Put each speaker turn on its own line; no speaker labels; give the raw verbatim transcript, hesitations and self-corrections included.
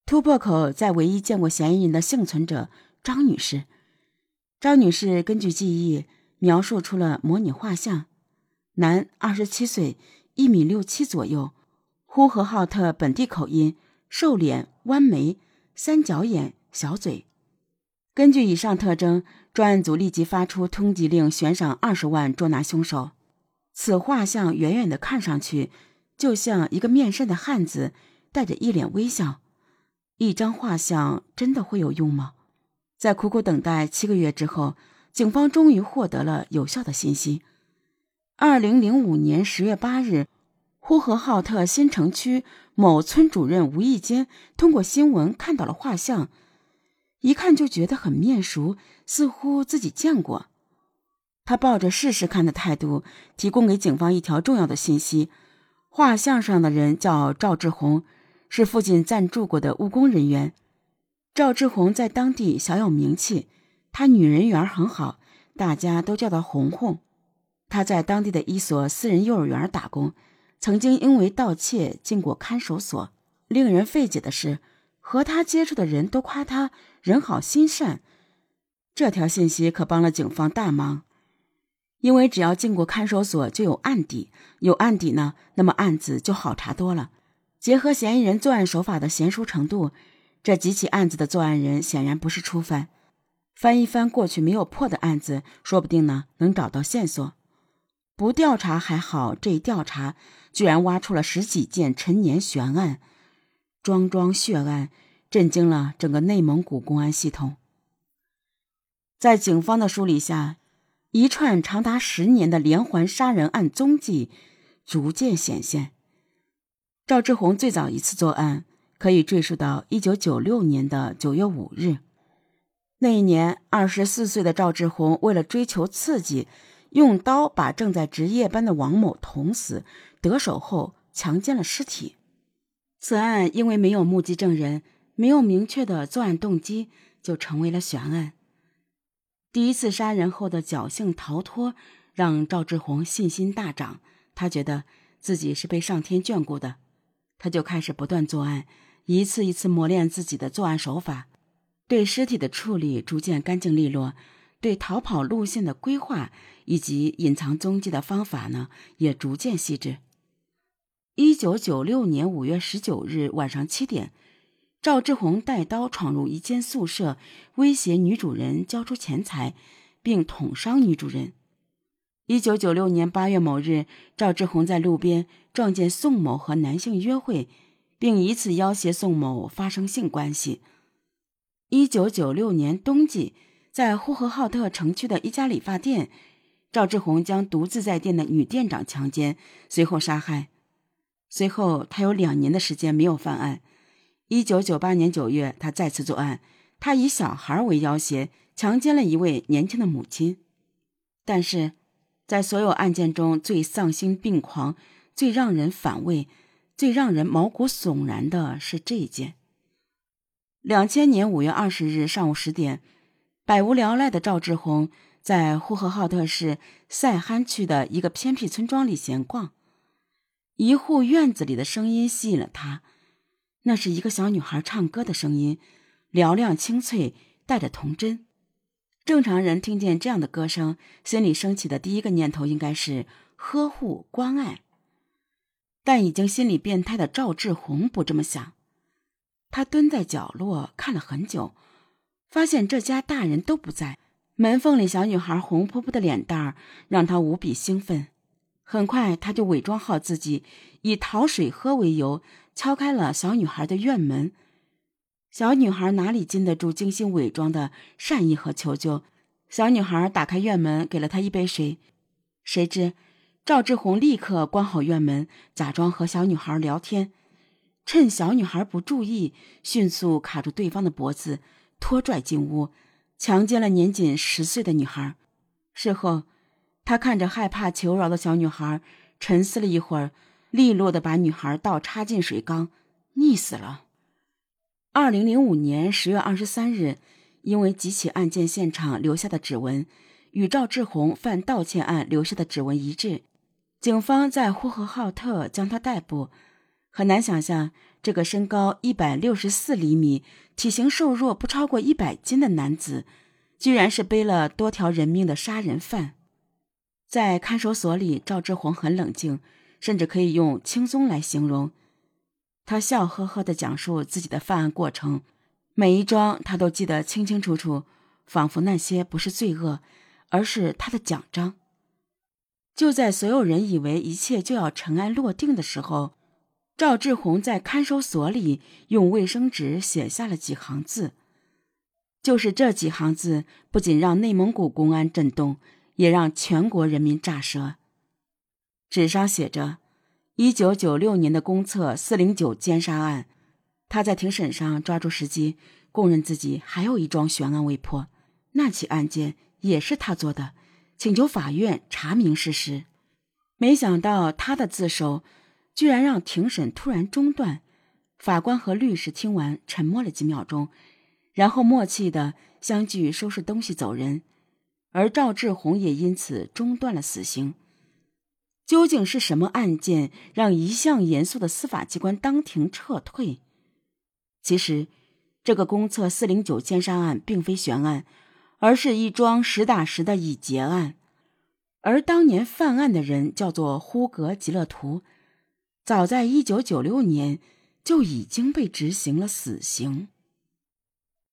突破口在唯一见过嫌疑人的幸存者张女士。张女士根据记忆描述出了模拟画像，男，二十七岁，一米六七左右，呼和浩特本地口音，瘦脸，弯眉，三角眼，小嘴。根据以上特征，专案组立即发出通缉令，悬赏二十万捉拿凶手。此画像远远地看上去就像一个面善的汉子，带着一脸微笑。一张画像真的会有用吗？在苦苦等待七个月之后，警方终于获得了有效的信息。二零零五年十月八日，呼和浩特新城区某村主任无意间通过新闻看到了画像，一看就觉得很面熟，似乎自己见过。他抱着试试看的态度，提供给警方一条重要的信息：画像上的人叫赵志红，是附近暂住过的务工人员。赵志红在当地小有名气，他女人缘很好，大家都叫他红红。他在当地的一所私人幼儿园打工，曾经因为盗窃进过看守所。令人费解的是，和他接触的人都夸他人好心善。这条信息可帮了警方大忙，因为只要进过看守所就有案底，有案底呢，那么案子就好查多了。结合嫌疑人作案手法的娴熟程度，这几起案子的作案人显然不是初犯。翻一翻过去没有破的案子，说不定呢能找到线索。不调查还好，这一调查居然挖出了十几件陈年悬案，桩桩血案，震惊了整个内蒙古公安系统。在警方的梳理下，一串长达十年的连环杀人案踪迹逐渐显现。赵志红最早一次作案可以追溯到一九九六年的九月五日。那一年二十四岁的赵志红为了追求刺激，用刀把正在值夜班的王某捅死，得手后强奸了尸体。此案因为没有目击证人，没有明确的作案动机，就成为了悬案。第一次杀人后的侥幸逃脱让赵志红信心大涨，他觉得自己是被上天眷顾的，他就开始不断作案，一次一次磨练自己的作案手法，对尸体的处理逐渐干净利落，对逃跑路线的规划以及隐藏踪迹的方法呢，也逐渐细致。一九九六年五月十九日晚上七点，赵志红带刀闯入一间宿舍，威胁女主人交出钱财，并捅伤女主人。一九九六年八月某日，赵志红在路边撞见宋某和男性约会，并以此要挟宋某发生性关系。一九九六年冬季，在呼和浩特城区的一家理发店，赵志红将独自在店的女店长强奸，随后杀害。随后他有两年的时间没有犯案。一九九八年九月，他再次作案，他以小孩为要挟，强奸了一位年轻的母亲。但是在所有案件中最丧心病狂、最让人反胃、最让人毛骨悚然的是这一件。两千年五月二十日上午十点，百无聊赖的赵志红在呼和浩特市赛罕区的一个偏僻村庄里闲逛，一户院子里的声音吸引了他，那是一个小女孩唱歌的声音，嘹亮清脆，带着童真。正常人听见这样的歌声，心里升起的第一个念头应该是呵护关爱，但已经心理变态的赵志红不这么想。他蹲在角落看了很久，发现这家大人都不在，门缝里小女孩红扑扑的脸蛋儿让他无比兴奋。很快他就伪装好自己，以讨水喝为由敲开了小女孩的院门。小女孩哪里经得住精心伪装的善意和求救，小女孩打开院门给了他一杯水。谁知赵志红立刻关好院门，假装和小女孩聊天，趁小女孩不注意，迅速卡住对方的脖子，拖拽进屋，强奸了年仅十岁的女孩。事后他看着害怕求饶的小女孩，沉思了一会儿，利落地把女孩倒插进水缸，溺死了。二零零五年十月二十三日，因为几起案件现场留下的指纹与赵志红犯盗窃案留下的指纹一致，警方在呼和浩特将他逮捕。很难想象， 这个身高一百六十四厘米、体型瘦弱不超过一百斤的男子，居然是背了多条人命的杀人犯。在看守所里，赵志宏很冷静，甚至可以用轻松来形容。他笑呵呵地讲述自己的犯案过程，每一桩他都记得清清楚楚，仿佛那些不是罪恶，而是他的奖章。就在所有人以为一切就要尘埃落定的时候，赵志宏在看守所里用卫生纸写下了几行字。就是这几行字，不仅让内蒙古公安震动，也让全国人民炸舌。纸上写着一九九六年的公测四零九奸杀案。他在庭审上抓住时机，供认自己还有一桩悬案未破，那起案件也是他做的，请求法院查明事实。没想到他的自首居然让庭审突然中断，法官和律师听完沉默了几秒钟，然后默契地相继收拾东西走人，而赵志宏也因此中断了死刑。究竟是什么案件让一向严肃的司法机关当庭撤退？其实这个公测四零九奸杀案并非悬案，而是一桩实打实的已结案。而当年犯案的人叫做呼格吉勒图，早在一九九六年就已经被执行了死刑。